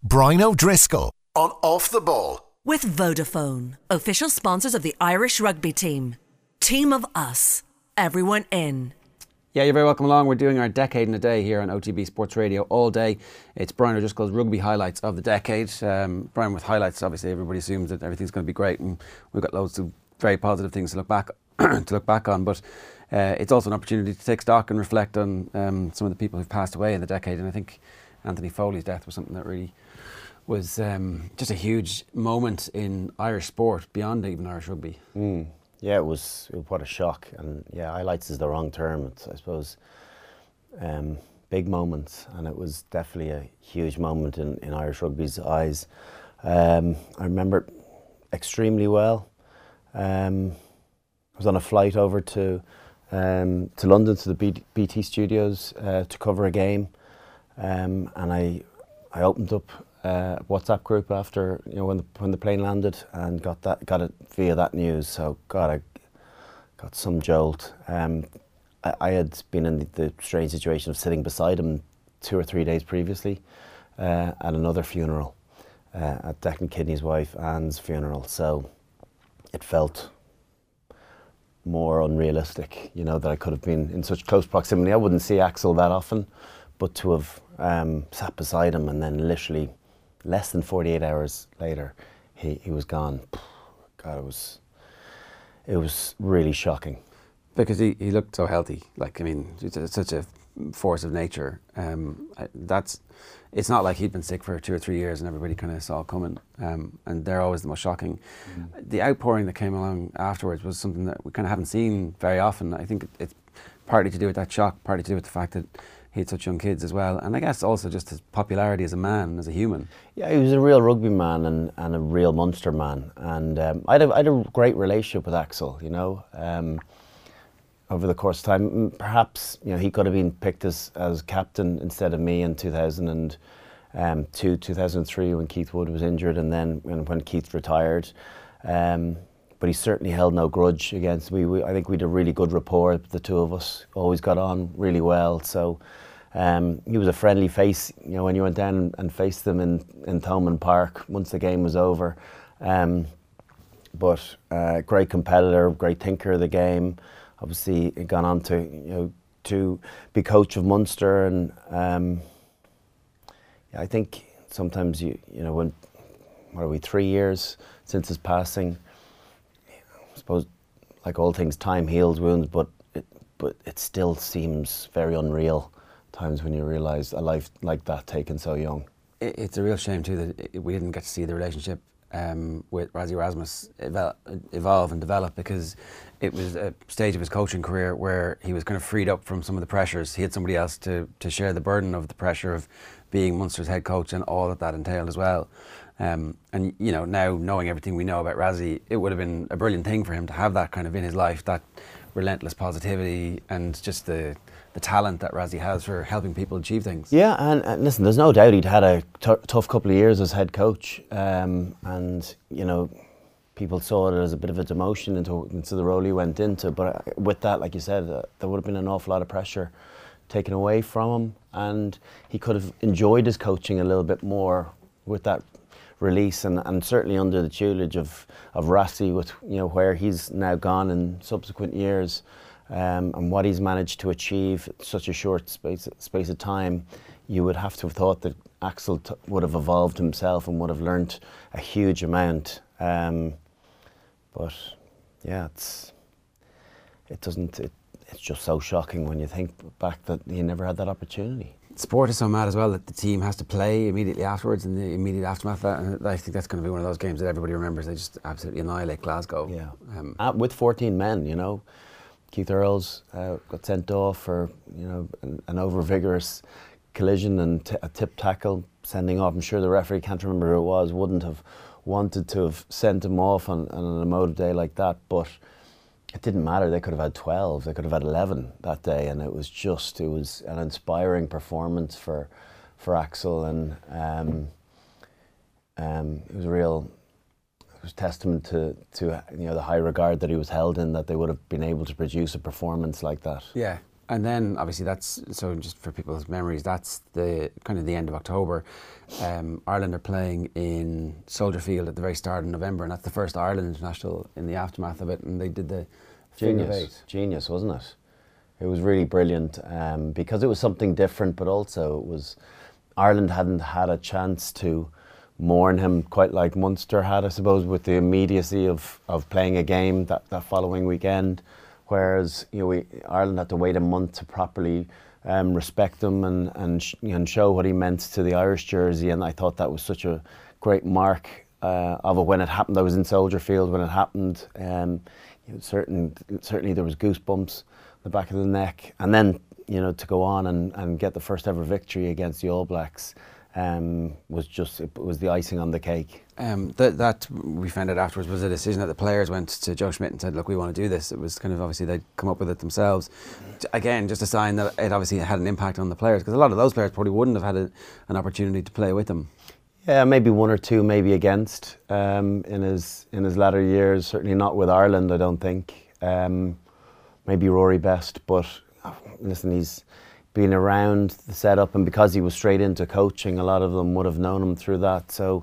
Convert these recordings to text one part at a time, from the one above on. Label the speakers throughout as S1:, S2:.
S1: Brian O'Driscoll on Off the Ball.
S2: With Vodafone, official sponsors of the Irish rugby team. Team of us. Everyone in.
S3: Yeah, you're very welcome along. We're doing our Decade in a Day here on OTB Sports Radio all day. It's Brian O'Driscoll's rugby highlights of the decade. Brian, with highlights, obviously everybody assumes that everything's going to be great, and we've got loads of very positive things to look back on. But it's also an opportunity to take stock and reflect on some of the people who've passed away in the decade. And I think Anthony Foley's death was something that really was just a huge moment in Irish sport beyond even Irish rugby.
S4: Yeah, it was what a shock, and yeah, highlights is the wrong term. It's, I suppose, big moments, and it was definitely a huge moment in Irish rugby's eyes. I remember it extremely well. I was on a flight over to London to the BT studios to cover a game, and I opened up a WhatsApp group after, you know, when the plane landed, and got it via that news. So God, I got some jolt. I had been in the strange situation of sitting beside him 2 or 3 days previously at another funeral, at Declan Kidney's wife Anne's funeral. So it felt more unrealistic, you know, that I could have been in such close proximity. I wouldn't see Axel that often, but to have sat beside him, and then literally less than 48 hours later, he was gone. God, it was really shocking.
S3: Because he looked so healthy. Like, I mean, it's such a force of nature. It's not like he'd been sick for 2 or 3 years and everybody kind of saw it coming. And they're always the most shocking. The outpouring that came along afterwards was something that we kind of haven't seen very often. I think it's partly to do with that shock, partly to do with the fact that he had such young kids as well, and I guess also just his popularity as a man, as a human. Yeah,
S4: he was a real rugby man and a real Munster man, and I had a great relationship with Axel, you know, over the course of time. Perhaps, you know, he could have been picked as captain instead of me in 2002, 2003 when Keith Wood was injured, and then when Keith retired. But he certainly held no grudge against me. I think we had a really good rapport, the two of us, always got on really well. So he was a friendly face, you know, when you went down and faced them in Thomond Park once the game was over. But great competitor, great thinker of the game. Obviously, he gone on to, you know, to be coach of Munster, and I think sometimes you know, when, what are we, 3 years since his passing, I suppose, like all things, time heals wounds, but it still seems very unreal times when you realise a life like that taken so young.
S3: It's a real shame too that we didn't get to see the relationship with Rassie Erasmus evolve and develop, because it was a stage of his coaching career where he was kind of freed up from some of the pressures. He had somebody else to share the burden of the pressure of being Munster's head coach and all that entailed as well. And you know, now knowing everything we know about Rassie, it would have been a brilliant thing for him to have that kind of in his life, that relentless positivity and just the talent that Rassie has for helping people achieve things.
S4: Yeah, and listen, there's no doubt he'd had a tough couple of years as head coach, and you know, people saw it as a bit of a demotion into the role he went into. But with that, like you said, there would have been an awful lot of pressure taken away from him, and he could have enjoyed his coaching a little bit more with that release, and certainly under the tutelage of Rassie, with, you know, where he's now gone in subsequent years, and what he's managed to achieve in such a short space of time. You would have to have thought that Axel would have evolved himself and would have learnt a huge amount. But yeah, it's just so shocking when you think back that he never had that opportunity.
S3: Sport is so mad as well that the team has to play immediately afterwards, in the immediate aftermath of that, and I think that's going to be one of those games that everybody remembers. They just absolutely annihilate Glasgow.
S4: Yeah, with 14 men, you know. Keith Earls got sent off for, you know, an over-vigorous collision and a tip tackle, sending off. I'm sure the referee, can't remember who it was, wouldn't have wanted to have sent him off on an emotive day like that, but it didn't matter. They could have had 12, they could have had 11 that day, and it was an inspiring performance for Axel, and it was a real testament to you know, the high regard that he was held in, that they would have been able to produce a performance like that.
S3: Yeah, And then obviously that's, so just for people's memories, that's the kind of the end of October. Ireland are playing in Soldier Field at the very start of November, and that's the first Ireland international in the aftermath of it, and they did the
S4: Genius, wasn't it? It was really brilliant, because it was something different, but also it was, Ireland hadn't had a chance to mourn him quite like Munster had, I suppose, with the immediacy of playing a game that following weekend. Whereas Ireland had to wait a month to properly respect him and show what he meant to the Irish jersey, and I thought that was such a great mark of it when it happened. I was in Soldier Field when it happened. Certainly there was goosebumps on the back of the neck, and then to go on and get the first ever victory against the All Blacks was the icing on the cake.
S3: That we found out afterwards was a decision that the players went to Joe Schmidt and said, look, we want to do this. It was kind of obviously they'd come up with it themselves. Again, just a sign that it obviously had an impact on the players, because a lot of those players probably wouldn't have had an opportunity to play with them.
S4: Yeah, maybe one or two, maybe against in his latter years. Certainly not with Ireland, I don't think. Maybe Rory Best, but listen, he's been around the setup, and because he was straight into coaching, a lot of them would have known him through that. So,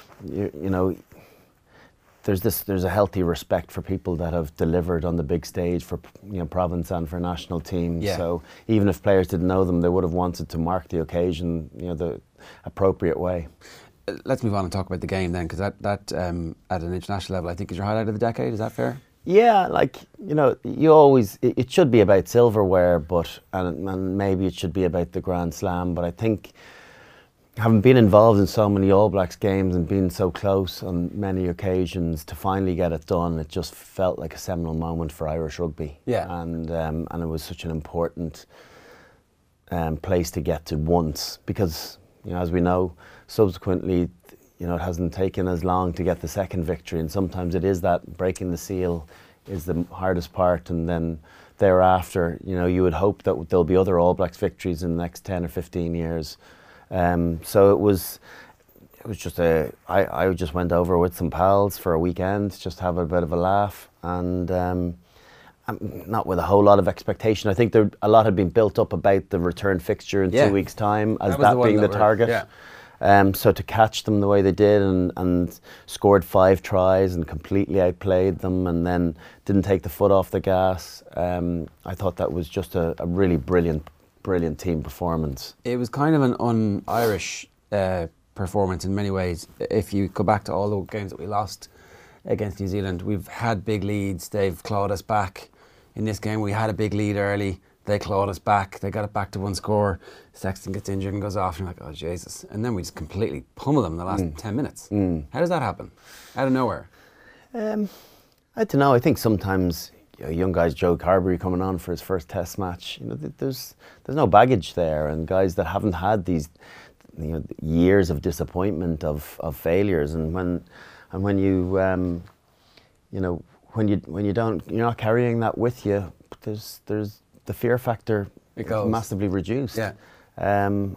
S4: there's a healthy respect for people that have delivered on the big stage for province and for national teams.
S3: Yeah.
S4: So even if players didn't know them, they would have wanted to mark the occasion, the appropriate way.
S3: Let's move on and talk about the game then, because that at an international level, I think, is your highlight of the decade. Is that fair?
S4: Yeah, you always, it should be about silverware, and maybe it should be about the Grand Slam, but I think having been involved in so many All Blacks games and being so close on many occasions, to finally get it done, it just felt like a seminal moment for Irish rugby.
S3: Yeah.
S4: And it was such an important place to get to once, because, as we know, subsequently, it hasn't taken as long to get the second victory, and sometimes it is that breaking the seal is the hardest part, and then thereafter, you would hope that there'll be other All Blacks victories in the next 10 or 15 years. So it was just I just went over with some pals for a weekend, just have a bit of a laugh, and not with a whole lot of expectation. I think a lot had been built up about the return fixture in 2 weeks' time, as that being the target. Yeah. So to catch them the way they did and scored 5 tries and completely outplayed them, and then didn't take the foot off the gas, I thought that was just a really brilliant team performance.
S3: It was kind of an un-Irish performance in many ways. If you go back to all the games that we lost against New Zealand, we've had big leads, they've clawed us back. In this game we had a big lead early, they clawed us back, they got it back to 1 score, Sexton gets injured and goes off, and you're like, oh Jesus. And then we just completely pummel them in the last 10 minutes. How does that happen? Out of nowhere?
S4: I don't know, I think sometimes young guys, Joe Carberry coming on for his first test match, there's no baggage there, and guys that haven't had these years of disappointment, of failures, and when you don't, you're not carrying that with you, there's the fear factor massively reduced.
S3: Yeah.
S4: And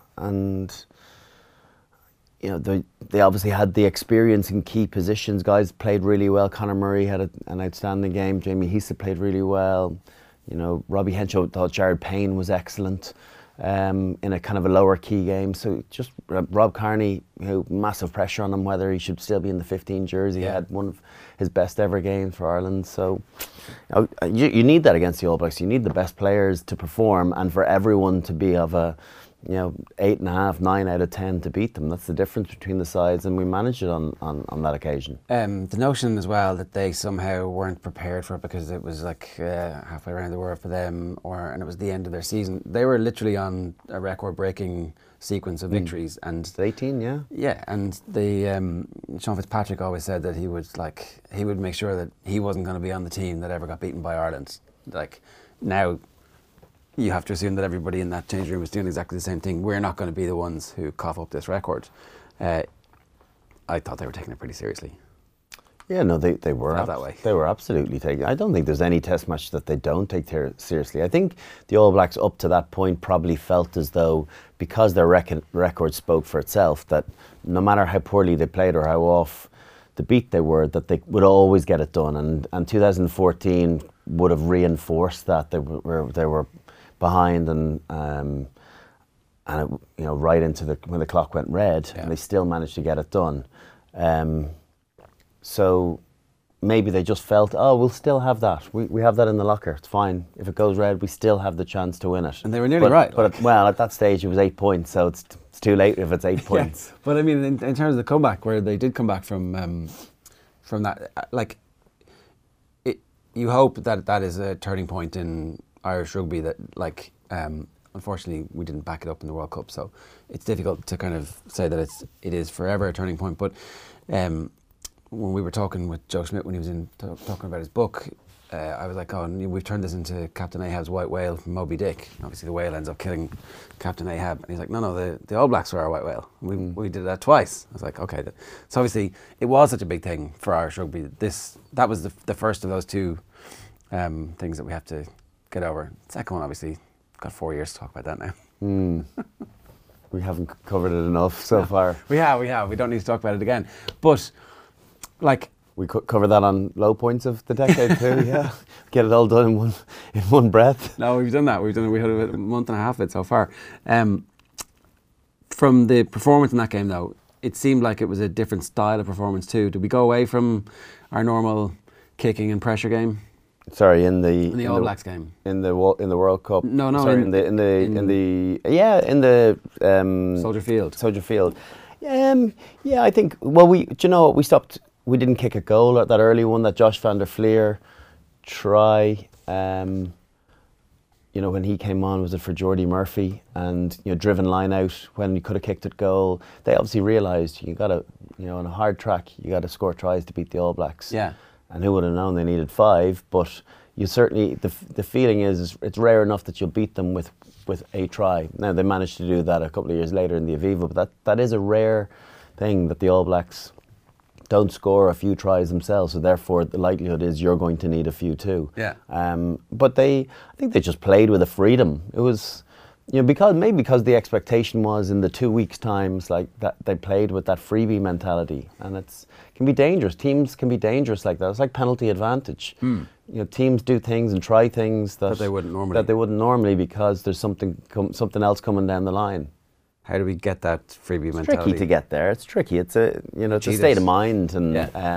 S4: they obviously had the experience in key positions. Guys played really well. Conor Murray had an outstanding game. Jamie Heaslip played really well. Robbie Henshaw thought Jared Payne was excellent in a kind of a lower key game. So just Rob Kearney, massive pressure on him whether he should still be in the 15 jersey. He had one of his best ever games for Ireland. So you need that against the All Blacks. You need the best players to perform, and for everyone to be of a 8.5, 9 out of 10 to beat them. That's the difference between the sides, and we managed it on that occasion.
S3: The notion as well that they somehow weren't prepared for it because it was like halfway around the world for them, and it was the end of their season. They were literally on a record-breaking sequence of victories, and
S4: 18, yeah.
S3: Yeah, and Sean Fitzpatrick always said that he would make sure that he wasn't going to be on the team that ever got beaten by Ireland. Like now, you have to assume that everybody in that change room was doing exactly the same thing. We're not going to be the ones who cough up this record. I thought they were taking it pretty seriously.
S4: Yeah, no, they were.
S3: Felt that way.
S4: They were absolutely taking it. I don't think there's any test match that they don't take seriously. I think the All Blacks up to that point probably felt as though, because their record spoke for itself, that no matter how poorly they played or how off the beat they were, that they would always get it done. And 2014 would have reinforced that. They were behind and it, right into when the clock went red, and they still managed to get it done. So maybe they just felt, we'll still have that. We have that in the locker. It's fine. If it goes red, we still have the chance to win it.
S3: And they were nearly right.
S4: But at that stage, it was 8 points, so it's too late if it's 8 points.
S3: But I mean, in terms of the comeback, where they did come back from that, you hope that is a turning point in Irish rugby. That unfortunately, we didn't back it up in the World Cup, so it's difficult to kind of say that it is forever a turning point. But when we were talking with Joe Schmidt when he was talking about his book, I was like, we've turned this into Captain Ahab's white whale from Moby Dick. Obviously, the whale ends up killing Captain Ahab, and he's like, no, the All Blacks were our white whale. We did that twice. I was like, okay. So obviously, it was such a big thing for Irish rugby. That was the first of those two things that we have to get over. The second one, obviously, got 4 years to talk about that now.
S4: We haven't covered it enough so far.
S3: We have. We don't need to talk about it again. But
S4: we could cover that on low points of the decade too. Yeah, get it all done in one breath.
S3: No, we've done that. We had a month and a half of it so far. From the performance in that game, though, it seemed like it was a different style of performance too. Did we go away from our normal kicking and pressure game?
S4: Sorry, in the
S3: All Blacks game,
S4: in the World Cup.
S3: No.
S4: Sorry, in the
S3: Soldier Field.
S4: Soldier Field. Yeah, I think. Well, we stopped. We didn't kick a goal at that early one, that Josh van der Fleer try. When he came on, was it for Jordy Murphy? And driven line out when you could have kicked it goal. They obviously realised you got to, on a hard track, you got to score tries to beat the All Blacks.
S3: Yeah.
S4: And who would have known they needed 5? But you certainly, the feeling is it's rare enough that you'll beat them with a try. Now they managed to do that a couple of years later in the Aviva, but that is a rare thing that the All Blacks don't score a few tries themselves, so therefore the likelihood is you're going to need a few too.
S3: Yeah.
S4: But I think they just played with a freedom. It was, because the expectation was in the 2 weeks' times like that they played with that freebie mentality, and can be dangerous. Teams can be dangerous like that. It's like penalty advantage. Teams do things and try things that
S3: they wouldn't normally.
S4: Because there's something else coming down the line.
S3: How do we get that freebie mentality?
S4: It's tricky to get there. It's tricky. It's a state of mind, and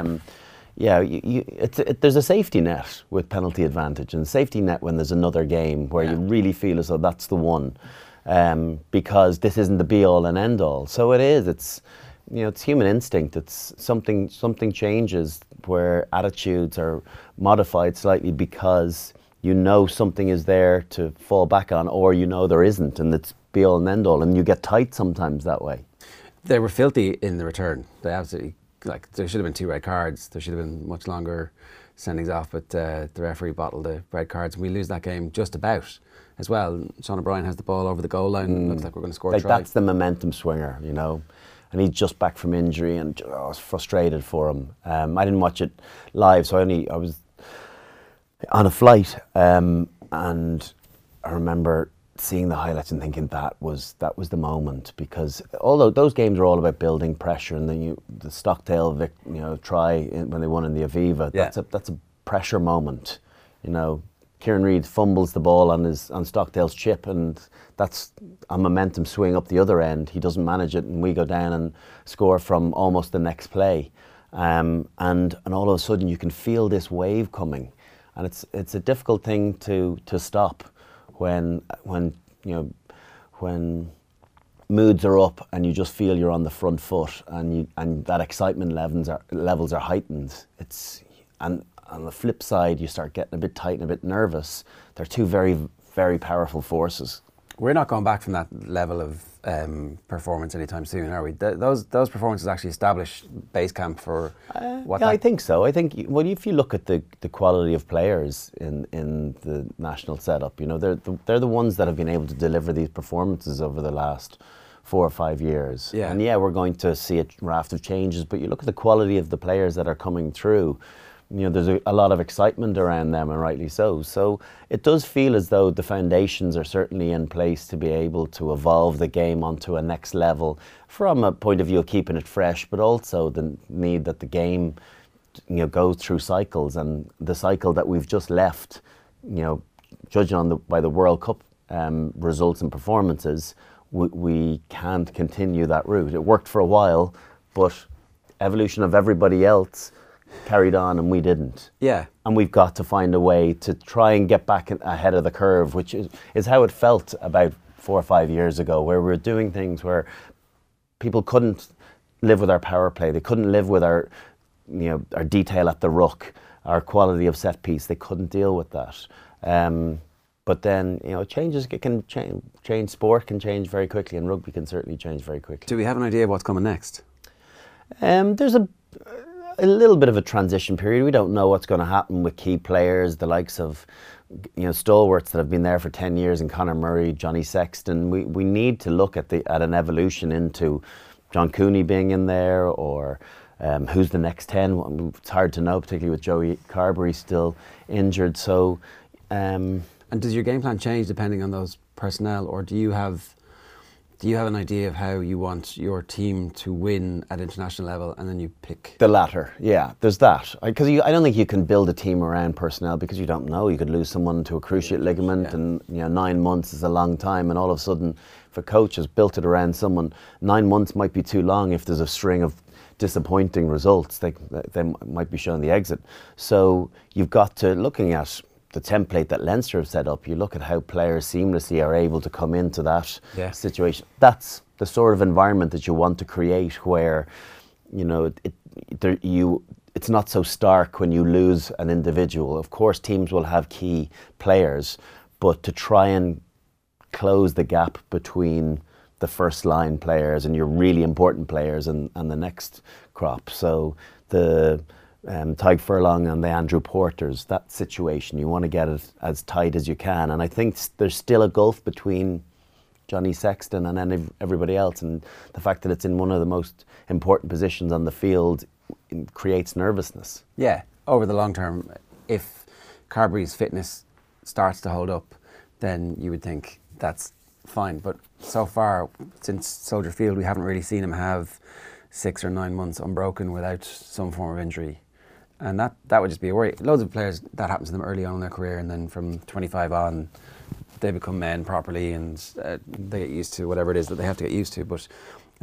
S4: there's a safety net with penalty advantage, and safety net when there's another game where you really feel as though that's the one, because this isn't the be all and end all. So it is. It's human instinct. It's something changes where attitudes are modified slightly because something is there to fall back on, or there isn't, and it's be all and end all, and you get tight sometimes that way.
S3: They were filthy in the return. They absolutely, there should have been 2 red cards. There should have been much longer sendings off, but the referee bottled the red cards. We lose that game just about as well. Sean O'Brien has the ball over the goal line. Looks like we're going to score a try.
S4: That's the momentum swinger, and he's just back from injury, and I was frustrated for him. I didn't watch it live, so I was on a flight, and I remember seeing the highlights and thinking that was the moment, because although those games are all about building pressure, and then the Stockdale try when they won in the Aviva, that's a pressure moment. Kieran Reid fumbles the ball on Stockdale's chip, and that's a momentum swing up the other end. He doesn't manage it, and we go down and score from almost the next play, and all of a sudden you can feel this wave coming, and it's a difficult thing to stop. When moods are up and you just feel you're on the front foot, and that excitement levels are heightened. And on the flip side, you start getting a bit tight and a bit nervous. They're 2 very, very powerful forces.
S3: We're not going back from that level of performance anytime soon, are we? Those performances actually establish base camp for what?
S4: I think so. I think if you look at the quality of players in the national setup, they're the ones that have been able to deliver these performances over the last 4 or 5 years.
S3: Yeah.
S4: And we're going to see a raft of changes, but you look at the quality of the players that are coming through. There's a lot of excitement around them, and rightly so. So it does feel as though the foundations are certainly in place to be able to evolve the game onto a next level from a point of view of keeping it fresh, but also the need that the game, goes through cycles, and the cycle that we've just left, judging by the World Cup results and performances, we can't continue that route. It worked for a while, but evolution of everybody else carried on and we didn't.
S3: Yeah.
S4: And we've got to find a way to try and get back ahead of the curve, which is how it felt about 4 or 5 years ago, where we were doing things where people couldn't live with our power play. They couldn't live with our detail at the ruck, our quality of set piece. They couldn't deal with that. But then, changes can change. Sport can change very quickly, and rugby can certainly change very quickly.
S3: Do we have an idea of what's coming next?
S4: There's a little bit of a transition period. We don't know what's going to happen with key players, the likes of stalwarts that have been there for 10 years, and Conor Murray, Johnny Sexton. We need to look at an evolution into John Cooney being in there, or who's the next 10. It's hard to know, particularly with Joey Carbery still injured. So,
S3: and does your game plan change depending on those personnel, or do you have an idea of how you want your team to win at international level, and then you pick?
S4: The latter, yeah. There's that. Because I don't think you can build a team around personnel, because you don't know. You could lose someone to a cruciate ligament, and 9 months is a long time, and all of a sudden, if a coach has built it around someone, 9 months might be too long if there's a string of disappointing results. They might be showing the exit. So you've got to, looking at the template that Leinster have set up, you look at how players seamlessly are able to come into that situation. That's the sort of environment that you want to create, where it's not so stark when you lose an individual. Of course, teams will have key players, but to try and close the gap between the first line players and your really important players and the next crop. So the Tyg Furlong and the Andrew Porters, that situation, you want to get it as tight as you can. And I think there's still a gulf between Johnny Sexton and then everybody else, and the fact that it's in one of the most important positions on the field creates nervousness.
S3: Yeah, over the long term, if Carbery's fitness starts to hold up, then you would think that's fine. But so far, since Soldier Field, we haven't really seen him have 6 or 9 months unbroken without some form of injury. And that would just be a worry. Loads of players, that happens to them early on in their career, and then from 25 on, they become men properly, and they get used to whatever it is that they have to get used to. But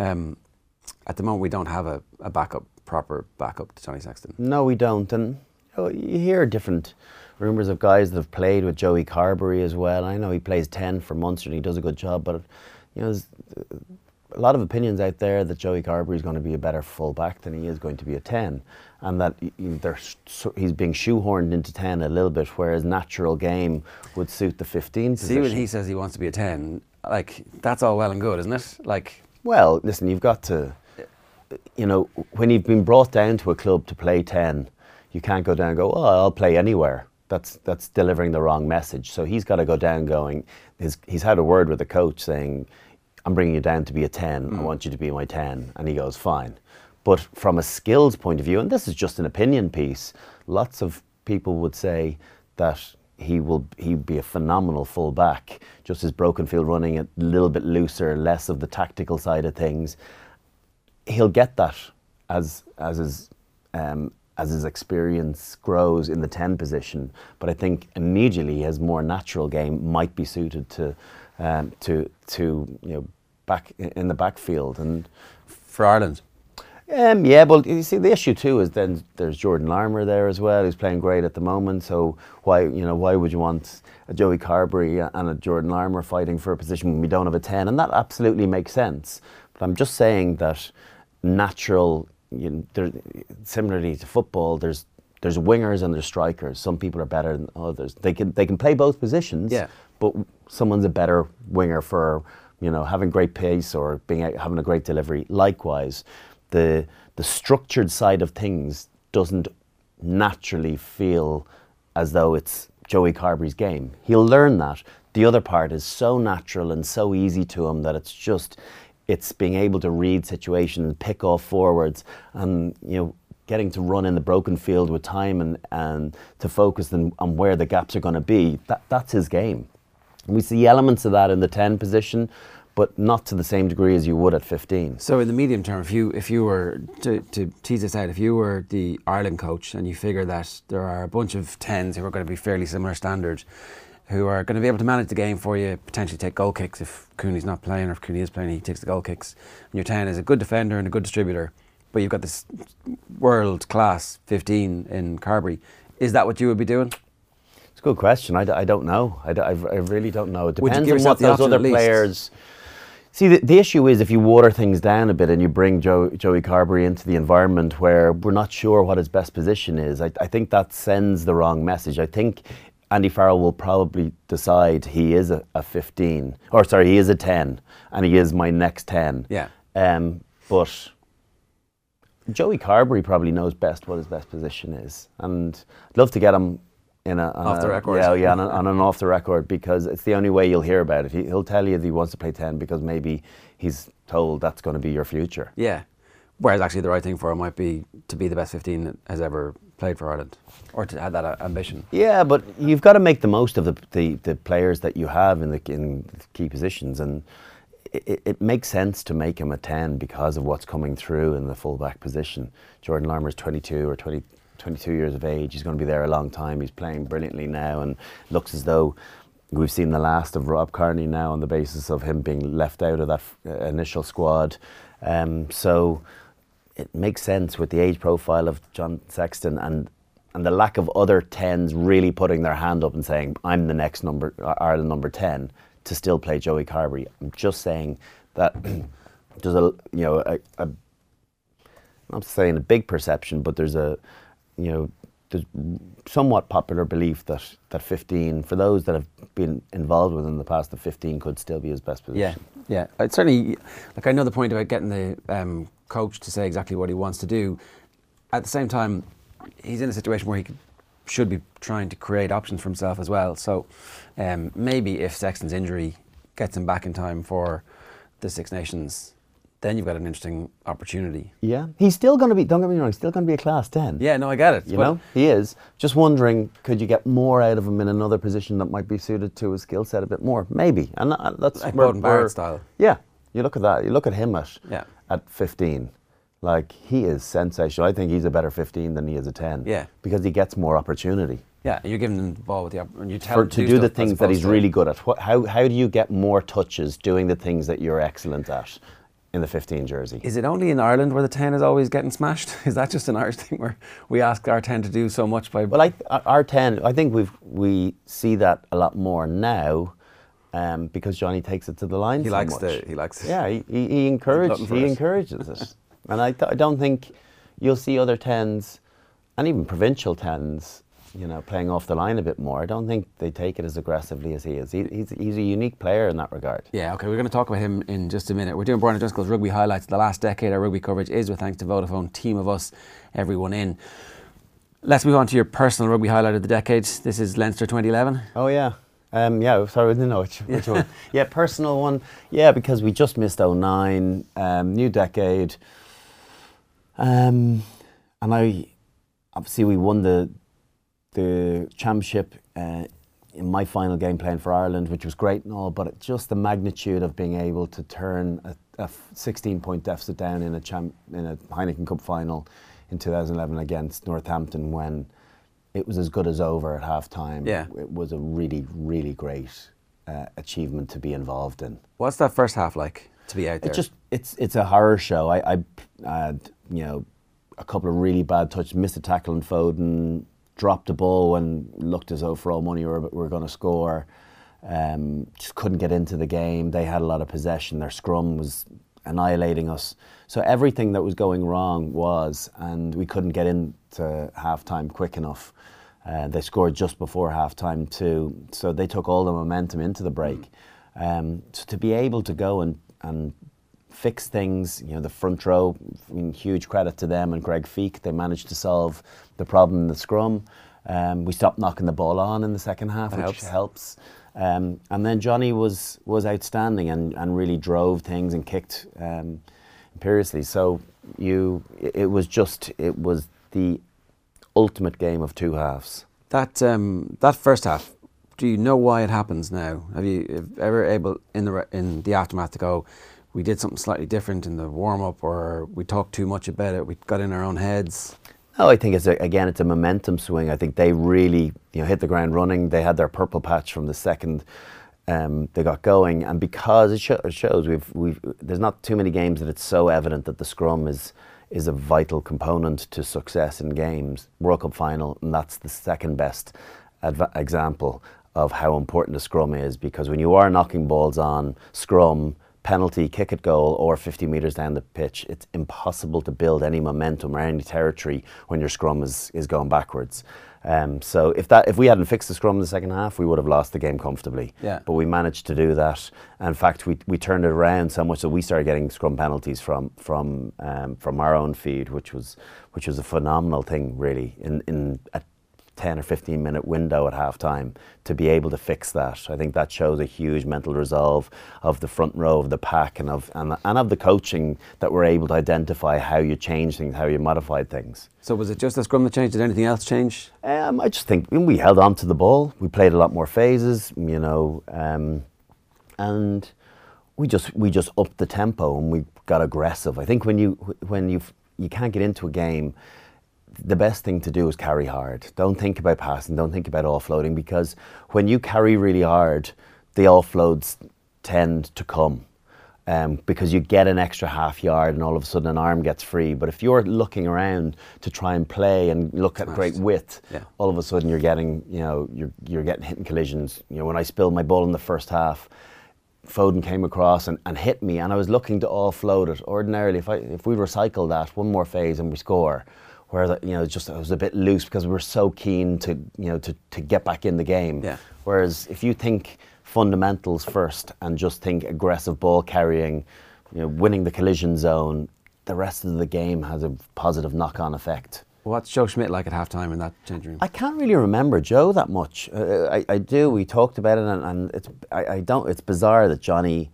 S3: at the moment, we don't have a proper backup to Johnny Sexton. No, we don't. And you hear different rumours of guys that have played with Joey Carbery as well. I know he plays 10 for Munster and he does a good job, but there's a lot of opinions out there that Joey Carbery is going to be a better full-back than he is going to be a 10, and that he's being shoehorned into 10 a little bit, whereas natural game would suit the 15 position. See, when he says he wants to be a 10, that's all well and good, isn't it?
S4: Well, listen, you've got to, when you've been brought down to a club to play 10, you can't go down and go, I'll play anywhere. That's delivering the wrong message. So he's got to go down going, he's had a word with the coach saying, I'm bringing you down to be a 10. I want you to be my 10. And he goes, fine. But from a skills point of view, and this is just an opinion piece, lots of people would say that he'd be a phenomenal full-back, just his broken field running a little bit looser, less of the tactical side of things. He'll get that as his experience grows in the 10 position. But I think immediately his more natural game might be suited to back in the backfield. And
S3: for Ireland,
S4: yeah, but you see, the issue too is then there's Jordan Larmour there as well, who's playing great at the moment. So why would you want a Joey Carbery and a Jordan Larmour fighting for a position when we don't have a 10? And that absolutely makes sense. But I'm just saying that natural, similarly to football, there's wingers and there's strikers. Some people are better than others. They can play both positions.
S3: Yeah.
S4: But someone's a better winger for having great pace or having a great delivery. Likewise, the structured side of things doesn't naturally feel as though it's Joey Carbery's game. He'll learn that. The other part is so natural and so easy to him that it's being able to read situations, pick off forwards, and getting to run in the broken field with time and to focus on where the gaps are going to be. That's his game. We see elements of that in the 10 position, but not to the same degree as you would at 15.
S3: So in the medium term, if you were to tease this out, if you were the Ireland coach and you figure that there are a bunch of 10s who are going to be fairly similar standard, who are going to be able to manage the game for you, potentially take goal kicks if Cooney's not playing, or if Cooney is playing, he takes the goal kicks. And your 10 is a good defender and a good distributor, but you've got this world-class 15 in Carbery. Is that what you would be doing?
S4: It's a good question. I don't know. I really don't know. It
S3: Would you
S4: depends
S3: give
S4: on
S3: yourself
S4: what
S3: the
S4: those
S3: option
S4: other
S3: at least?
S4: players... See, the issue is if you water things down a bit and you bring Joey Carbery into the environment where we're not sure what his best position is, I think that sends the wrong message. I think Andy Farrell will probably decide he is a 15, or sorry, he is a 10, and he is my next 10.
S3: Yeah.
S4: But Joey Carbery probably knows best what his best position is, and I'd love to get him
S3: Off the record.
S4: Yeah, on an off the record, because it's the only way you'll hear about it. He'll tell you that he wants to play 10 because maybe he's told that's going to be your future.
S3: Yeah. Whereas actually the right thing for him might be to be the best 15 that has ever played for Ireland, or to have that ambition.
S4: Yeah, but you've got to make the most of the players that you have in the key positions, and it makes sense to make him a 10 because of what's coming through in the fullback position. Jordan Larmour's 22 or 22 years of age. He's going to be there a long time. He's playing brilliantly now, and looks as though we've seen the last of Rob Kearney now on the basis of him being left out of that initial squad. So it makes sense with the age profile of John Sexton and the lack of other 10s really putting their hand up and saying, I'm the next Ireland number 10, to still play Joey Carbery. I'm just saying that there's I'm not saying a big perception, but there's there's somewhat popular belief that 15, for those that have been involved with in the past, the 15 could still be his best position.
S3: Yeah. It's certainly, I know the point about getting the coach to say exactly what he wants to do. At the same time, he's in a situation where he should be trying to create options for himself as well. So maybe if Sexton's injury gets him back in time for the Six Nations, then you've got an interesting opportunity.
S4: Yeah, he's still going to be, don't get me wrong, he's still going to be a class 10.
S3: Yeah, no, I get it.
S4: You know, he is. Just wondering, could you get more out of him in another position that might be suited to his skill set a bit more? Maybe. And that's
S3: like Beauden Barrett style.
S4: Yeah, you look at that. You look at him at 15. Like, he is sensational. I think he's a better 15 than he is a 10.
S3: Yeah.
S4: Because he gets more opportunity.
S3: Yeah, you're giving him the ball with and you tell him
S4: to do the things that he's really good at. How do you get more touches doing the things that you're excellent at in the 15 jersey?
S3: Is it only in Ireland where the 10 is always getting smashed? Is that just an Irish thing where we ask our 10 to do so much by...
S4: Well, our 10, I think we see that a lot more now because Johnny takes it to the line. He likes
S3: it.
S4: Yeah, he encourages it. And I don't think you'll see other 10s, and even provincial 10s, playing off the line a bit more. I don't think they take it as aggressively as he is. He's a unique player in that regard.
S3: Yeah, okay, we're going to talk about him in just a minute. We're doing Brian O'Driscoll's Rugby Highlights. The last decade our rugby coverage is with thanks to Vodafone. Team of us, everyone in. Let's move on to your personal rugby highlight of the decade. This is Leinster 2011.
S4: Oh, yeah. Sorry, I didn't know which one. Yeah, personal one. Yeah, because we just missed 09, new decade. And obviously we won the championship in my final game playing for Ireland, which was great and all, but just the magnitude of being able to turn a 16-point deficit down in a Heineken Cup final in 2011 against Northampton when it was as good as over at half-time.
S3: Yeah.
S4: It was a really, really great achievement to be involved in.
S3: What's that first half like to be out there?
S4: It's a horror show. I had, a couple of really bad touches, missed a tackle on Foden, dropped the ball when looked as though for all money we were going to score. Just couldn't get into the game. They had a lot of possession. Their scrum was annihilating us. So everything that was going wrong and we couldn't get into half-time quick enough. They scored just before half-time too. So they took all the momentum into the break. So to be able to go and fix things, the front row, huge credit to them and Greg Feek. They managed to solve the problem in the scrum. We stopped knocking the ball on in the second half, which helps. And then Johnny was outstanding and really drove things and kicked imperiously. So it was the ultimate game of two halves.
S3: That first half, do you know why it happens now? Have you ever able in the aftermath to go, we did something slightly different in the warm-up, or we talked too much about it, we got in our own heads?
S4: Oh, I think it's a momentum swing. I think they really hit the ground running. They had their purple patch from the second they got going, and because it shows there's not too many games that it's so evident that the scrum is a vital component to success in games. World Cup final, and that's the second best example of how important the scrum is, because when you are knocking balls on scrum, penalty, kick at goal, or 50 metres down the pitch, it's impossible to build any momentum or any territory when your scrum is going backwards. So if we hadn't fixed the scrum in the second half, we would have lost the game comfortably.
S3: Yeah.
S4: But we managed to do that. In fact, we turned it around so much that we started getting scrum penalties from our own feed, which was a phenomenal thing, really, in a 10 or 15 minute window at half time to be able to fix that. I think that shows a huge mental resolve of the front row of the pack and of the coaching, that we're able to identify how you change things, how you modified things.
S3: So was it just the scrum that changed? Did anything else change?
S4: I just think we held on to the ball. We played a lot more phases, and we just upped the tempo and we got aggressive. I think when you can't get into a game, the best thing to do is carry hard. Don't think about passing, don't think about offloading, because when you carry really hard, the offloads tend to come because you get an extra half yard and all of a sudden an arm gets free. But if you're looking around to try and play and look at great width, all of a sudden you're getting you're getting hit in collisions. When I spilled my ball in the first half, Foden came across and hit me, and I was looking to offload it. Ordinarily, if we recycle that one more phase and we score, whereas I was a bit loose because we were so keen to get back in the game. Yeah. Whereas if you think fundamentals first and just think aggressive ball carrying, winning the collision zone, the rest of the game has a positive knock-on effect.
S3: What's Joe Schmidt like at half-time in that changing room?
S4: I can't really remember Joe that much. I do. We talked about it, and it's bizarre that Johnny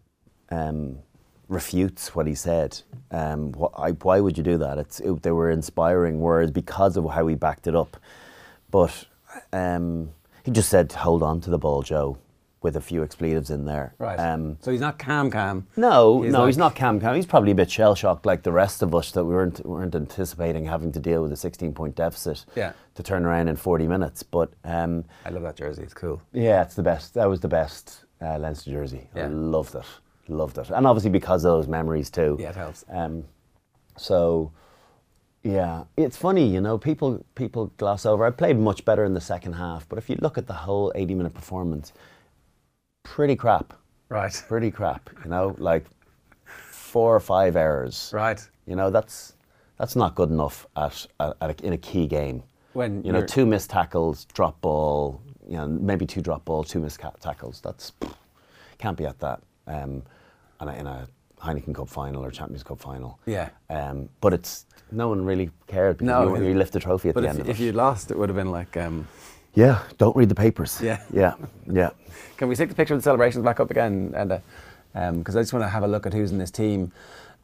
S4: refutes what he said. Why would you do that? They were inspiring words because of how he backed it up. But he just said, "Hold on to the ball, Joe," with a few expletives in there.
S3: Right. So he's not calm.
S4: No, he's not calm. He's probably a bit shell-shocked like the rest of us, that we weren't anticipating having to deal with a 16-point deficit to turn around in 40 minutes. But
S3: I love that jersey. It's cool.
S4: Yeah, it's the best. That was the best Leinster jersey. Yeah. I loved it. And obviously because of those memories too.
S3: Yeah, it helps.
S4: So, yeah, it's funny, people gloss over. I played much better in the second half, but if you look at the whole 80-minute performance, pretty crap.
S3: Right.
S4: Pretty crap, like 4 or 5 errors.
S3: Right.
S4: That's not good enough in a key game. When 2 missed tackles, drop ball, maybe 2 drop balls, 2 missed tackles. That's can't be at that. In a Heineken Cup final or Champions Cup final. Yeah. But no one really cared because you lift the trophy at the end of it.
S3: If you'd lost, it would have been like...
S4: yeah, don't read the papers.
S3: Yeah.
S4: Yeah.
S3: Can we take the picture of the celebrations back up again? And because I just want to have a look at who's in this team.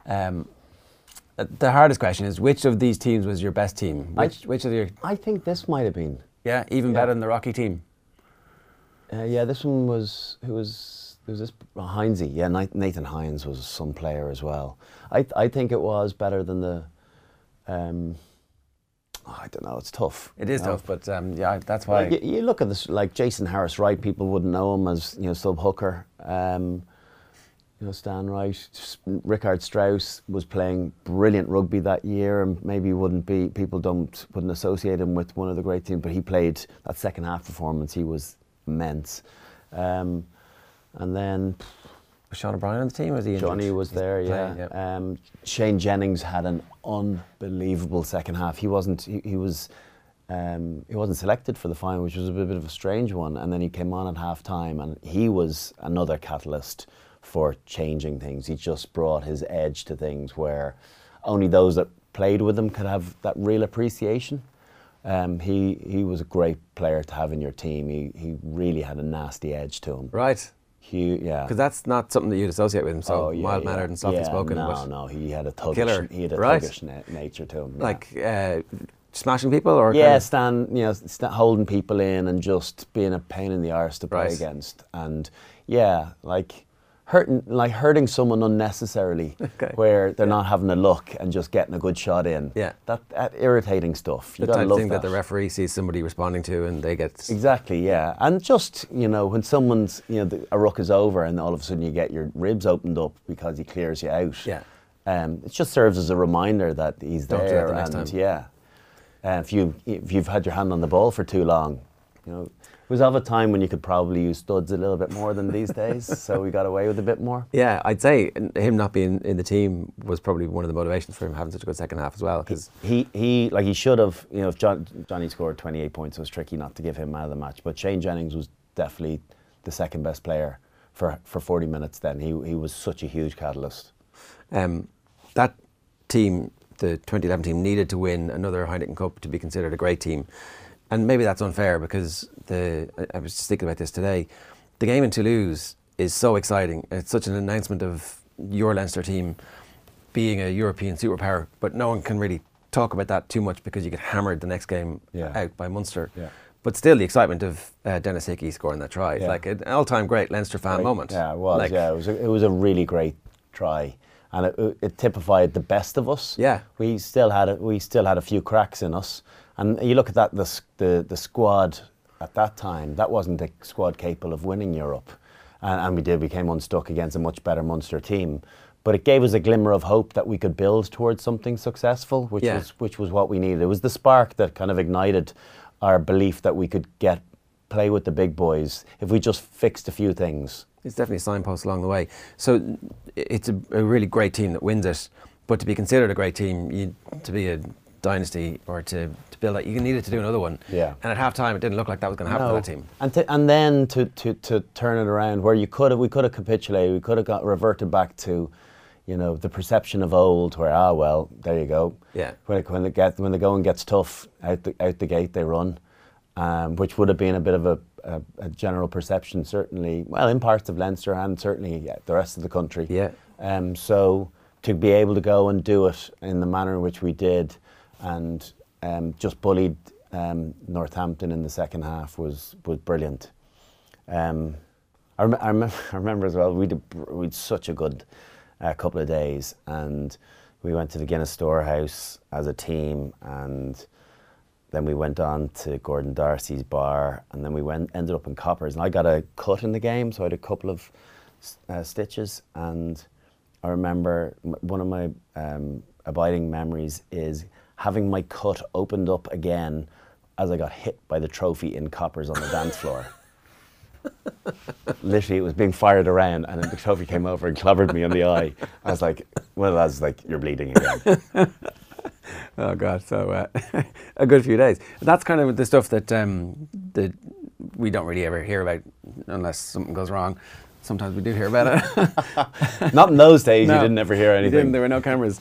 S3: The hardest question is, which of these teams was your best team? Which of your...
S4: I think this might have been.
S3: Yeah, even better than the Rocky team?
S4: Yeah, this one was... Who was... There was this Heinze, Nathan Hines was some player as well. I think it was better than the. I don't know. It's tough.
S3: It is tough, but that's why.
S4: You look at this, like Jason Harris-Wright. People wouldn't know him as sub hooker. Stan Wright, Richard Strauss was playing brilliant rugby that year, and maybe wouldn't associate him with one of the great teams. But he played that second half performance. He was immense. And then...
S3: Was Sean O'Brien on the team, or was he injured?
S4: Johnny was there, yeah. Shane Jennings had an unbelievable second half. He wasn't selected for the final, which was a bit of a strange one. And then he came on at half time, and he was another catalyst for changing things. He just brought his edge to things where only those that played with him could have that real appreciation. He was a great player to have in your team. He really had a nasty edge to him.
S3: Right.
S4: Yeah,
S3: because that's not something that you'd associate with him. So mild-mannered and softly-spoken.
S4: No, he had a thuggish,
S3: killer.
S4: He had a thuggish nature to him.
S3: Like smashing people, or
S4: holding people in and just being a pain in the arse to play against. And hurting someone unnecessarily, where they're not having a look and just getting a good shot in.
S3: Yeah,
S4: that irritating stuff. You
S3: the
S4: gotta
S3: type of
S4: love
S3: thing that the referee sees somebody responding to, and they get
S4: exactly, yeah. And just when someone's a ruck is over, and all of a sudden you get your ribs opened up because he clears you out.
S3: Yeah,
S4: it just serves as a reminder that he's
S3: Don't do
S4: there.
S3: it the next time.
S4: Yeah, if you've had your hand on the ball for too long, it was of a time when you could probably use studs a little bit more than these days, so we got away with a bit more.
S3: Yeah, I'd say him not being in the team was probably one of the motivations for him having such a good second half as well. Because
S4: he should have, if Johnny scored 28 points, it was tricky not to give him man of the match. But Shane Jennings was definitely the second best player for 40 minutes. Then he was such a huge catalyst.
S3: That team, the 2011 team, needed to win another Heineken Cup to be considered a great team. And maybe that's unfair because I was just thinking about this today. The game in Toulouse is so exciting. It's such an announcement of your Leinster team being a European superpower, but no one can really talk about that too much because you get hammered the next game out by Munster. Yeah. But still, the excitement of Dennis Hickey scoring that try, like an all-time great Leinster fan moment.
S4: Yeah, it was. It was a really great try, and it typified the best of us. Yeah, we still had a few cracks in us. And you look at that, the squad at that time, that wasn't a squad capable of winning Europe. And we came unstuck against a much better Munster team. But it gave us a glimmer of hope that we could build towards something successful, which was what we needed. It was the spark that kind of ignited our belief that we could play with the big boys if we just fixed a few things.
S3: It's definitely a signpost along the way. So it's a really great team that wins it. But to be considered a great team, to be a dynasty or to build that, you needed to do another one. Yeah. And at half time it didn't look like that was going to happen for that team.
S4: And then to turn it around where we could have capitulated, we could have reverted back to, the perception of old where there you go. Yeah. When the going gets tough, out the gate they run, which would have been a bit of a general perception, certainly, well, in parts of Leinster and certainly the rest of the country. Yeah. So to be able to go and do it in the manner in which we did, and just bullied Northampton in the second half was brilliant. I remember as well, we'd such a good couple of days, and we went to the Guinness Storehouse as a team, and then we went on to Gordon Darcy's bar, and then we ended up in Coppers, and I got a cut in the game, so I had a couple of stitches, and I remember one of my abiding memories is having my cut opened up again as I got hit by the trophy in Coppers on the dance floor. Literally, it was being fired around, and then the trophy came over and clobbered me on the eye. I was like, one of the lads was like, "You're bleeding again."
S3: Oh God! So a good few days. That's kind of the stuff that we don't really ever hear about unless something goes wrong. Sometimes we do hear about
S4: it. Not in those days. No, you didn't ever hear anything.
S3: There were no cameras.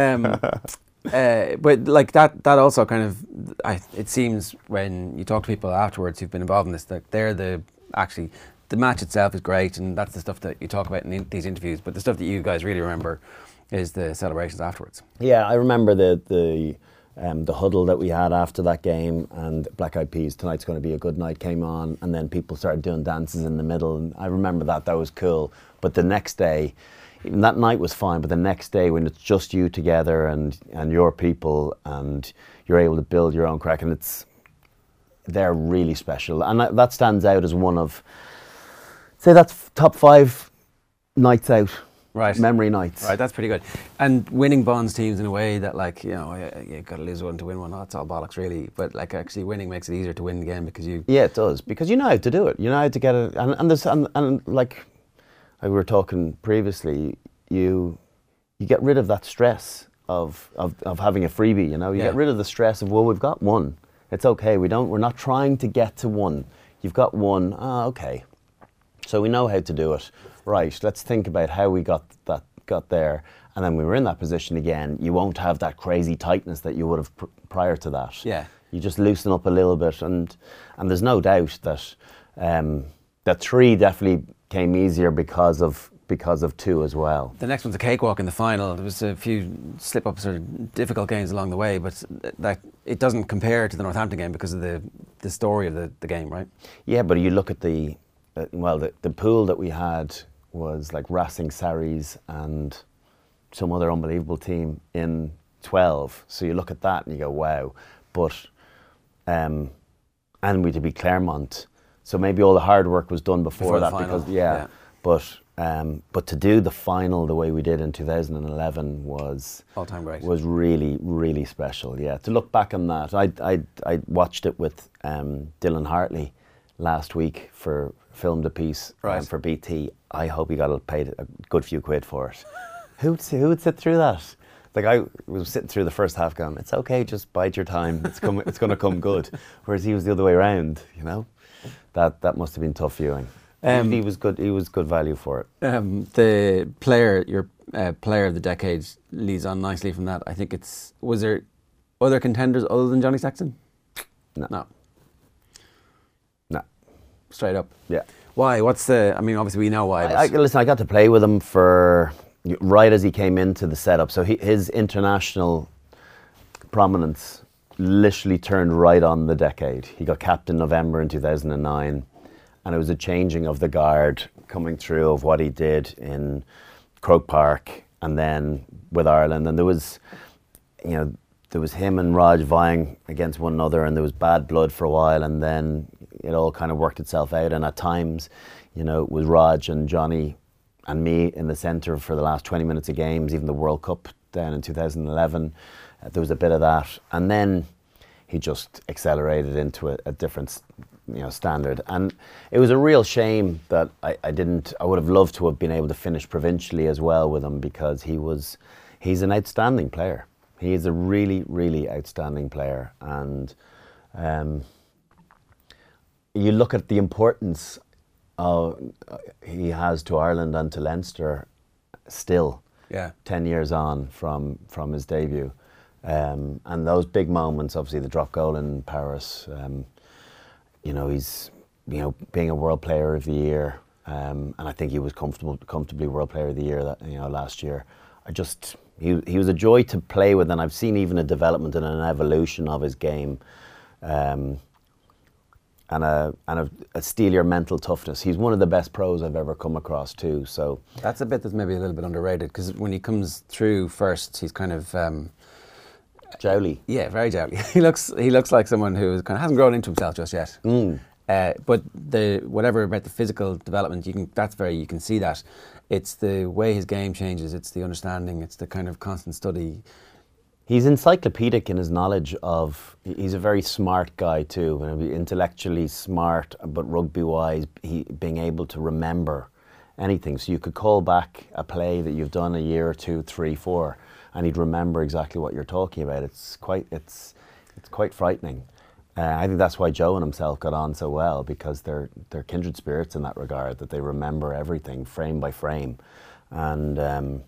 S3: But like that also kind of, it seems when you talk to people afterwards who've been involved in this, that they're the match itself is great, and that's the stuff that you talk about in these interviews. But the stuff that you guys really remember is the celebrations afterwards.
S4: Yeah, I remember the huddle that we had after that game, and Black Eyed Peas, Tonight's Going to Be a Good Night came on, and then people started doing dances in the middle, and I remember that was cool. But the next day, even that night was fine, but the next day when it's just you together and your people, and you're able to build your own crack, and they're really special, and that stands out as one of, say, that's top 5 nights out. Right. Memory nights.
S3: Right, that's pretty good. And winning bonds teams in a way that, like, you got to lose one to win one. That's all bollocks, really. But like, actually, winning makes it easier to win again because you.
S4: Yeah, it does, because you know how to do it. You know how to get it, and like we were talking previously, you get rid of that stress of having a freebie. You get rid of the stress of, well, we've got one. It's okay. We're not trying to get to one. You've got one. Okay. So we know how to do it. Right, let's think about how we got there, and then we were in that position again. You won't have that crazy tightness that you would have prior to that. Yeah, you just loosen up a little bit, and there's no doubt that that 3 definitely came easier because of 2 as well.
S3: The next one's a cakewalk in the final. There was a few slip-ups or difficult games along the way, but that it doesn't compare to the Northampton game because of the story of the game, right?
S4: Yeah, but you look at the pool that we had was like Racing Saris and some other unbelievable team in 12. So you look at that and you go, wow. But, and we to beat Clermont. So maybe all the hard work was done before that
S3: final.
S4: because, but to do the final the way we did in 2011 was
S3: all-time great.
S4: Was really, really special. Yeah, to look back on that, I watched it with Dylan Hartley last week filmed a piece for BT. I hope he got paid a good few quid for it. Who would sit through that? Like I was sitting through the first half going, it's okay, just bide your time. It's going to come good. Whereas he was the other way around, you know. That must have been tough viewing. He was good. He was good value for it.
S3: The player, your player of the decade, leads on nicely from that. I think was there other contenders other than Johnny Sexton? No. Straight up.
S4: Yeah.
S3: Why? I mean, obviously we know why.
S4: Listen, I got to play with him right as he came into the setup. So his international prominence literally turned right on the decade. He got capped in November in 2009, and it was a changing of the guard coming through of what he did in Croke Park and then with Ireland. And there was him and Raj vying against one another, and there was bad blood for a while, and then it all kind of worked itself out. And at times, you know, it was Raj and Johnny and me in the centre for the last 20 minutes of games, even the World Cup down in 2011. There was a bit of that. And then he just accelerated into a different, standard. And it was a real shame that I would have loved to have been able to finish provincially as well with him, because he's an outstanding player. He is a really, really outstanding player. And you look at the importance he has to Ireland and to Leinster still, 10 years on from his debut. And those big moments, obviously the drop goal in Paris, he's being a World Player of the Year, and I think he was comfortably World Player of the Year last year. He was a joy to play with, and I've seen even a development and an evolution of his game, and a steel your mental toughness. He's one of the best pros I've ever come across too. So
S3: that's a bit that's maybe a little bit underrated, because when he comes through first, he's kind of
S4: jowly.
S3: Yeah, very jowly. He looks like someone who kind of hasn't grown into himself just yet. But whatever about the physical development, you can see that. It's the way his game changes. It's the understanding. It's the kind of constant study.
S4: He's encyclopedic in his knowledge of. He's a very smart guy too, intellectually smart, but rugby-wise, being able to remember anything. So you could call back a play that you've done a year or 2, 3, 4, and he'd remember exactly what you're talking about. It's quite frightening. I think that's why Joe and himself got on so well, because they're kindred spirits in that regard, that they remember everything frame by frame, and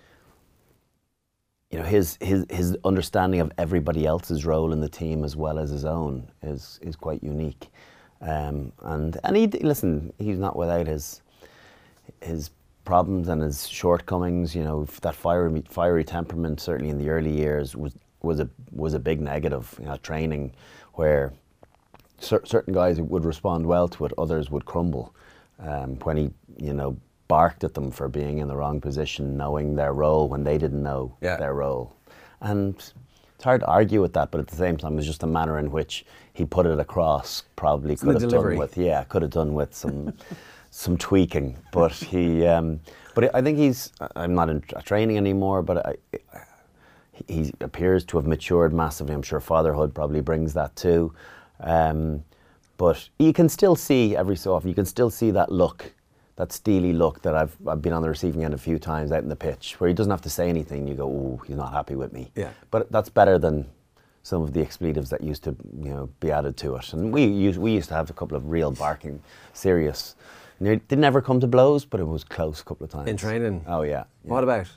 S4: his understanding of everybody else's role in the team as well as his own is quite unique, and he's not without his problems and his shortcomings. That fiery temperament certainly in the early years was a big negative. Training where certain guys would respond well to it, others would crumble when he barked at them for being in the wrong position, knowing their role when they didn't know their role. And it's hard to argue with that, but at the same time, it was just the manner in which he put it across. Probably could have done with some tweaking. But but I think I'm not in training anymore, but he appears to have matured massively. I'm sure fatherhood probably brings that too. But you can still see every so often, you can still see that look, that steely look that I've been on the receiving end a few times out in the pitch, where he doesn't have to say anything. You go, oh, he's not happy with me. Yeah. But that's better than some of the expletives that used to be added to it. And we used to have a couple of real barking, serious. It didn't ever come to blows, but it was close a couple of times.
S3: In training?
S4: Oh, yeah.
S3: What about?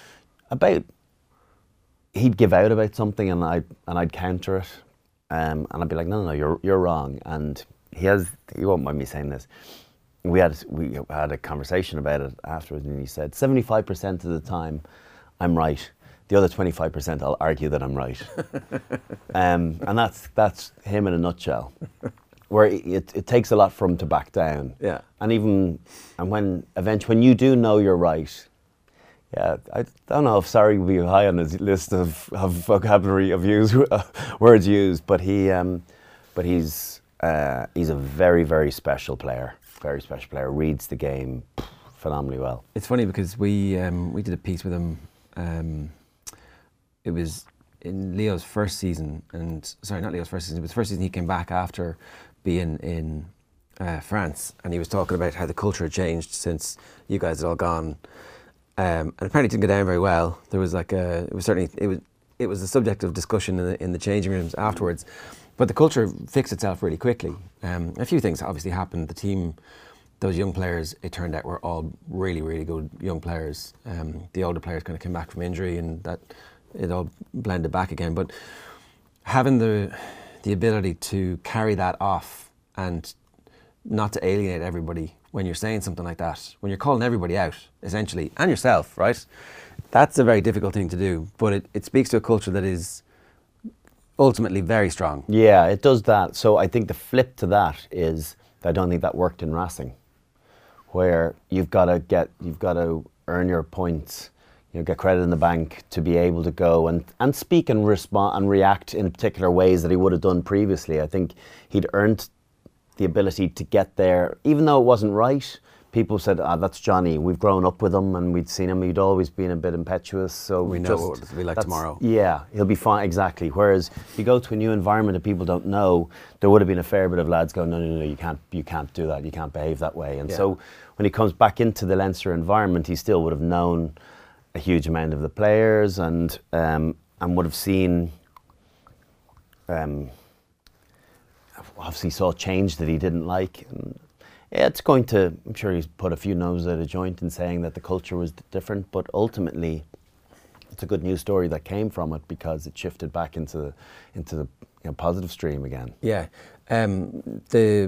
S4: He'd give out about something, and I'd counter it, and I'd be like, no, you're wrong. And he won't mind me saying this. We had a conversation about it afterwards, and he said 75% of the time I'm right. The other 25% I'll argue that I'm right. And that's him in a nutshell. where it takes a lot for him to back down.
S3: Yeah.
S4: And when eventually, when you do know you're right, yeah, I don't know if sorry would be high on his list of vocabulary of words used, but he's a very, very special player. Very special player. Reads the game phenomenally well.
S3: It's funny because we did a piece with him. It was in Leo's first season, not Leo's first season. It was the first season he came back after being in France, and he was talking about how the culture had changed since you guys had all gone. And apparently it didn't go down very well. There was it was a subject of discussion in the changing rooms afterwards. But the culture fixed itself really quickly. A few things obviously happened. The team, those young players, it turned out were all really, really good young players. The older players kind of came back from injury, and that it all blended back again. But having the ability to carry that off and not to alienate everybody when you're saying something like that, when you're calling everybody out, essentially, and yourself, right? That's a very difficult thing to do, but it speaks to a culture that is ultimately very strong.
S4: Yeah, it does that. So I think the flip to that is that I don't think that worked in Racing, where you've got to earn your points, get credit in the bank to be able to go and speak and respond and react in particular ways that he would have done previously. I think he'd earned the ability to get there, even though it wasn't right. People said, that's Johnny. We've grown up with him and we'd seen him. He'd always been a bit impetuous. So
S3: we know what it'll be like tomorrow.
S4: Yeah, he'll be fine, exactly. Whereas if you go to a new environment that people don't know, there would have been a fair bit of lads going, no, you can't do that. You can't behave that way. And so when he comes back into the Leinster environment, he still would have known a huge amount of the players and would have seen, obviously saw change that he didn't like. And yeah, I'm sure he's put a few noses at a joint in saying that the culture was different, but ultimately it's a good news story that came from it because it shifted back into the positive stream again. Yeah.
S3: The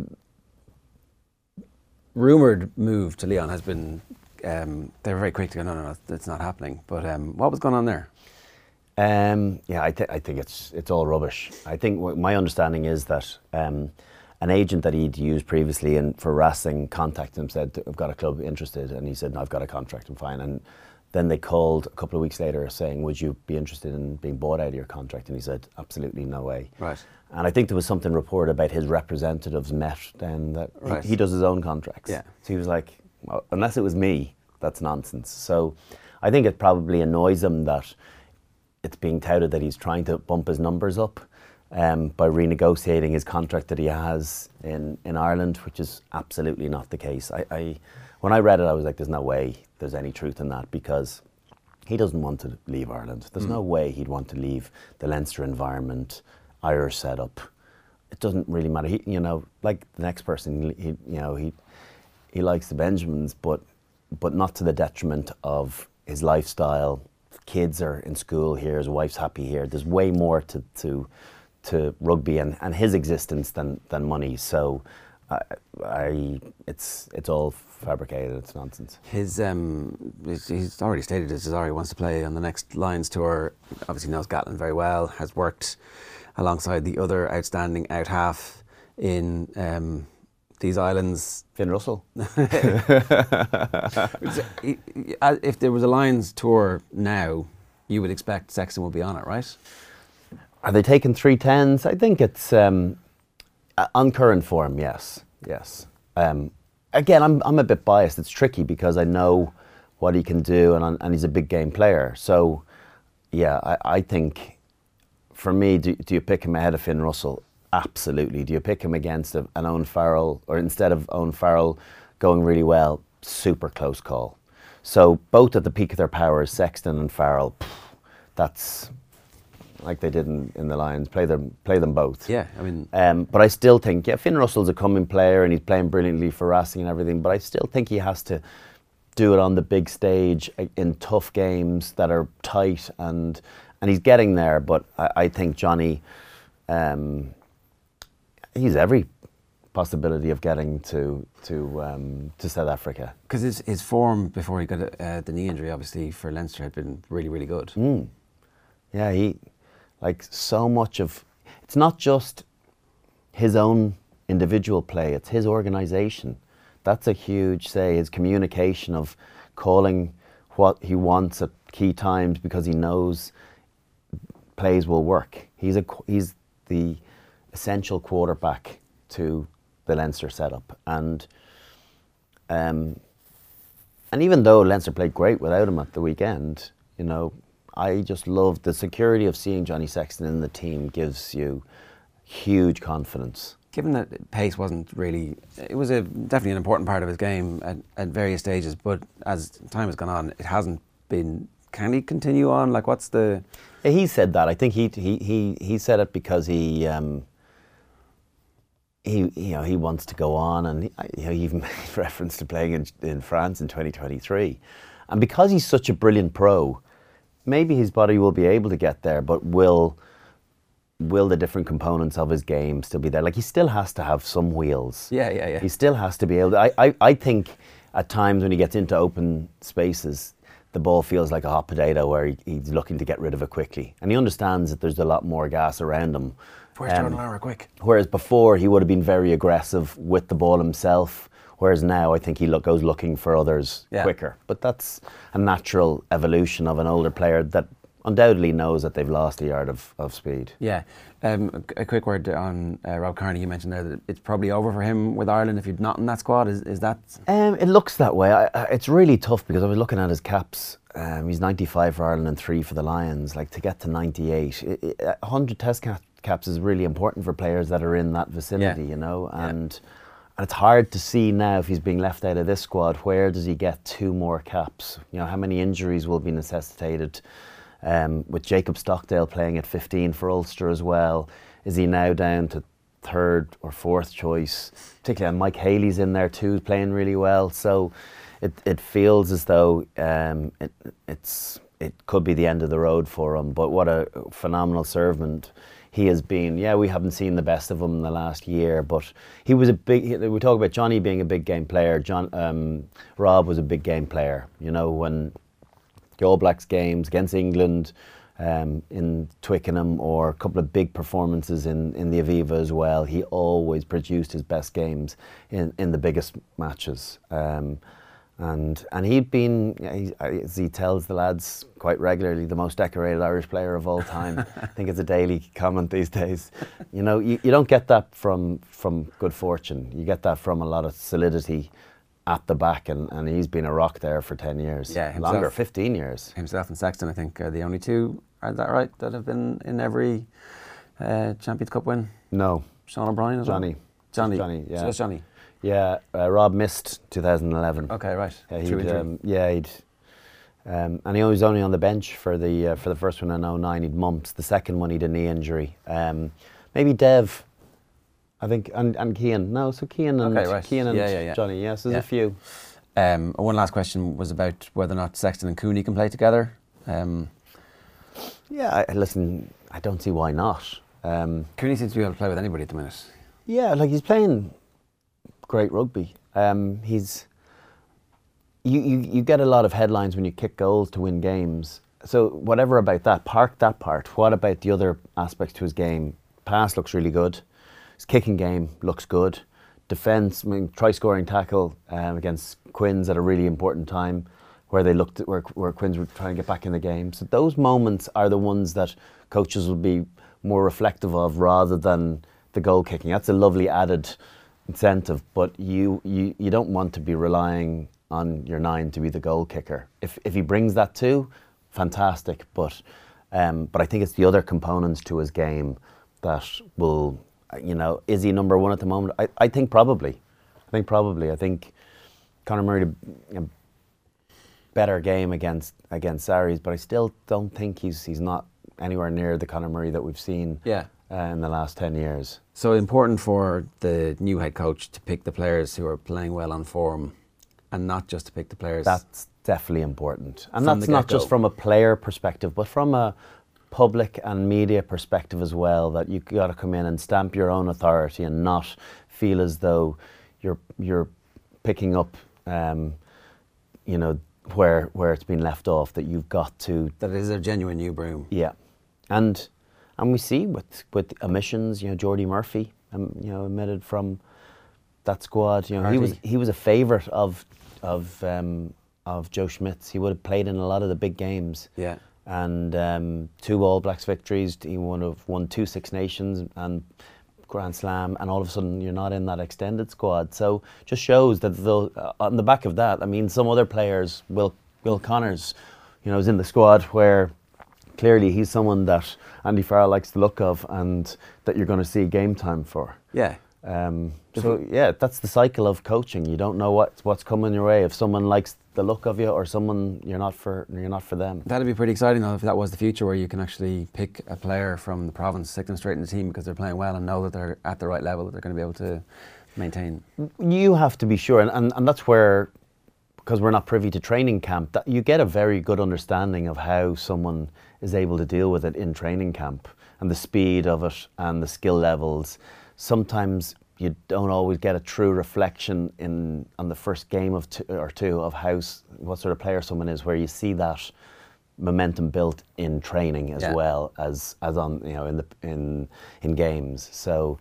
S3: rumoured move to Lyon has been, they were very quick to go, no, it's not happening. But what was going on there?
S4: I think it's all rubbish. I think my understanding is that an agent that he'd used previously and for Racing contacted him, said, I've got a club interested, and he said, no, I've got a contract, I'm fine. And then they called a couple of weeks later saying, would you be interested in being bought out of your contract? And he said, absolutely no way.
S3: Right.
S4: And I think there was something reported about his representatives met then that
S3: right.
S4: he does his own contracts.
S3: Yeah.
S4: So he was like, well, unless it was me, that's nonsense. So I think it probably annoys him that it's being touted that he's trying to bump his numbers up by renegotiating his contract that he has in Ireland, which is absolutely not the case. When I read it, I was like, there's no way there's any truth in that, because he doesn't want to leave Ireland. There's no way he'd want to leave the Leinster environment, Irish setup. It doesn't really matter. He, like the next person, he likes the Benjamins, but not to the detriment of his lifestyle. Kids are in school here, his wife's happy here. There's way more to rugby and his existence than money. So it's all fabricated. It's nonsense.
S3: He's already stated his desire. He wants to play on the next Lions tour. Obviously knows Gatland very well. Has worked alongside the other outstanding out half in these islands.
S4: Finn Russell.
S3: If there was a Lions tour now, you would expect Sexton will be on it, right?
S4: Are they taking 310s? I think it's on current form, yes. Again, I'm a bit biased. It's tricky because I know what he can do, and he's a big game player. So, yeah, I think for me, do you pick him ahead of Finn Russell? Absolutely. Do you pick him against an Owen Farrell, or instead of Owen Farrell going really well? Super close call. So both at the peak of their powers, Sexton and Farrell, that's like they did in the Lions. Play them both.
S3: Yeah, I mean,
S4: but I still think Finn Russell's a coming player and he's playing brilliantly for Racing and everything. But I still think he has to do it on the big stage in tough games that are tight, and he's getting there. But I think Johnny, he's every possibility of getting to South Africa. Because
S3: his form before he got the knee injury, obviously for Leinster, had been really, really good.
S4: Yeah, so much of it's not just his own individual play, it's his organisation. That's a huge say, his communication of calling what he wants at key times because he knows plays will work. He's the essential quarterback to the Leinster setup, and even though Leinster played great without him at the weekend, you know, I just love the security of seeing Johnny Sexton in the team. Gives you huge confidence.
S3: Given that pace wasn't really, it was definitely an important part of his game at various stages, but as time has gone on, it hasn't been. Can he continue on? Like, what's the?
S4: He said that. I think he said it because he wants to go on, and he even made reference to playing in France in 2023, and because he's such a brilliant pro, maybe his body will be able to get there, but will the different components of his game still be there? Like, he still has to have some wheels.
S3: Yeah.
S4: He still has to be able to. I think at times when he gets into open spaces, the ball feels like a hot potato where he's looking to get rid of it quickly. And he understands that there's a lot more gas around him.
S3: Where's Jordan Lawler quick?
S4: Whereas before, he would have been very aggressive with the ball himself. Whereas now, I think he goes looking for others quicker. But that's a natural evolution of an older player that undoubtedly knows that they've lost a yard of speed.
S3: Yeah. A quick word on Rob Kearney. You mentioned there that it's probably over for him with Ireland if you're not in that squad. Is that?
S4: It looks that way. It's really tough because I was looking at his caps. He's 95 for Ireland and 3 for the Lions. Like, to get to 98, 100 Test caps is really important for players that are in that vicinity, you know. And it's hard to see now if he's being left out of this squad. Where does he get 2 more caps? You know, how many injuries will be necessitated? With Jacob Stockdale playing at 15 for Ulster as well, is he now down to 3rd or 4th choice? Particularly, Mike Haley's in there too, playing really well. So it feels as though it could be the end of the road for him. But what a phenomenal servant he has been. Yeah, we haven't seen the best of him in the last year, but he was a big. We talk about Johnny being a big game player. Rob was a big game player. You know, when the All Blacks games against England in Twickenham, or a couple of big performances in the Aviva as well, he always produced his best games in the biggest matches. And he'd been, as he tells the lads quite regularly, the most decorated Irish player of all time. I think it's a daily comment these days. You know, you don't get that from good fortune. You get that from a lot of solidity at the back, and he's been a rock there for 10 years.
S3: Yeah, himself,
S4: longer, 15 years.
S3: Himself and Sexton, I think, are the only two, is that right, that have been in every Champions Cup win?
S4: No.
S3: Sean O'Brien as
S4: Johnny.
S3: well?
S4: Johnny, yeah.
S3: So it's Johnny?
S4: Yeah, Rob missed 2011.
S3: Okay, right.
S4: And he was only on the bench for the first one in 2009. He'd mumps. The second one, he'd a knee injury. Maybe Dev, I think, and Cian. No, so Cian and Cian and Johnny. Yes, there's a few.
S3: One last question was about whether or not Sexton and Cooney can play together.
S4: Listen, I don't see why not.
S3: Cooney seems to be able to play with anybody at the minute.
S4: Yeah, like, he's playing great rugby. You get a lot of headlines when you kick goals to win games. So whatever about that, park that part. What about the other aspects to his game? Pass looks really good. His kicking game looks good. Defence, I mean, try scoring tackle against Quins at a really important time, where they looked at where Quins were trying to get back in the game. So those moments are the ones that coaches will be more reflective of, rather than the goal kicking. That's a lovely added incentive, but you don't want to be relying on your 9 to be the goal kicker. If he brings that too, fantastic. But I think it's the other components to his game that will, you know, is he number 1 at the moment? I think probably. I think Conor Murray a better game against Sarries, but I still don't think he's not anywhere near the Conor Murray that we've seen in the last 10 years.
S3: So important for the new head coach to pick the players who are playing well on form, and not just to pick the players.
S4: That's definitely important. And that's not just from a player perspective, but from a public and media perspective as well, that you've got to come in and stamp your own authority and not feel as though you're picking up, you know, where it's been left off, that you've got to...
S3: That it is a genuine new broom.
S4: Yeah. And we see with omissions, you know, Jordy Murphy, omitted from that squad. You know,
S3: Hardy.
S4: he was a favourite of Joe Schmidt's. He would have played in a lot of the big games.
S3: Yeah.
S4: And 2 All Blacks victories. He would have won 2 Six Nations and Grand Slam, and all of a sudden you're not in that extended squad. So just shows that on the back of that, I mean, some other players, Will Connors, is in the squad where clearly he's someone that Andy Farrell likes the look of and that you're going to see game time for.
S3: Yeah.
S4: That's the cycle of coaching. You don't know what's coming your way. If someone likes the look of you, or someone you're not for them.
S3: That'd be pretty exciting though, if that was the future, where you can actually pick a player from the province, stick them straight in the team because they're playing well and know that they're at the right level that they're going to be able to maintain.
S4: You have to be sure, and that's where, because we're not privy to training camp, that you get a very good understanding of how someone is able to deal with it in training camp, and the speed of it and the skill levels. Sometimes you don't always get a true reflection on the first game of two of what sort of player someone is, where you see that momentum built in training as well as on in games. So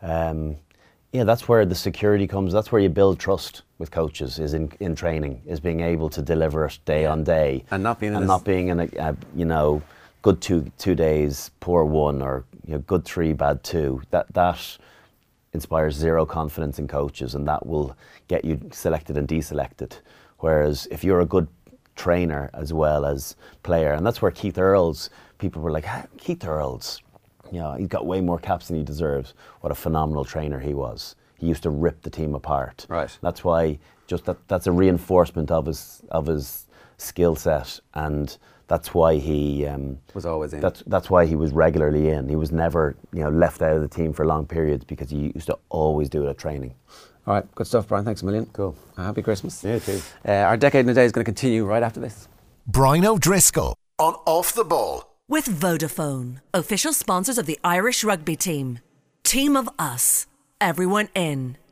S4: that's where the security comes. That's where you build trust with coaches, is in training, is being able to deliver it day on day,
S3: and not being
S4: in a good two days, poor 1, or good 3, bad 2. That inspires zero confidence in coaches, and that will get you selected and deselected. Whereas if you're a good trainer as well as player, and that's where Keith Earls, people were like, Keith Earls, he's got way more caps than he deserves. What a phenomenal trainer he was. He used to rip the team apart.
S3: Right.
S4: That's why that's a reinforcement of his skill set, and that's why he
S3: was always in.
S4: That's why he was regularly in. He was never left out of the team for long periods, because he used to always do it at training.
S3: All right, good stuff, Brian. Thanks a million.
S4: Cool.
S3: Happy Christmas.
S4: Yeah, too.
S3: Our Decade in a Day is going to continue right after this.
S1: Brian O'Driscoll on Off the Ball.
S2: With Vodafone, official sponsors of the Irish rugby team. Team of us, everyone in.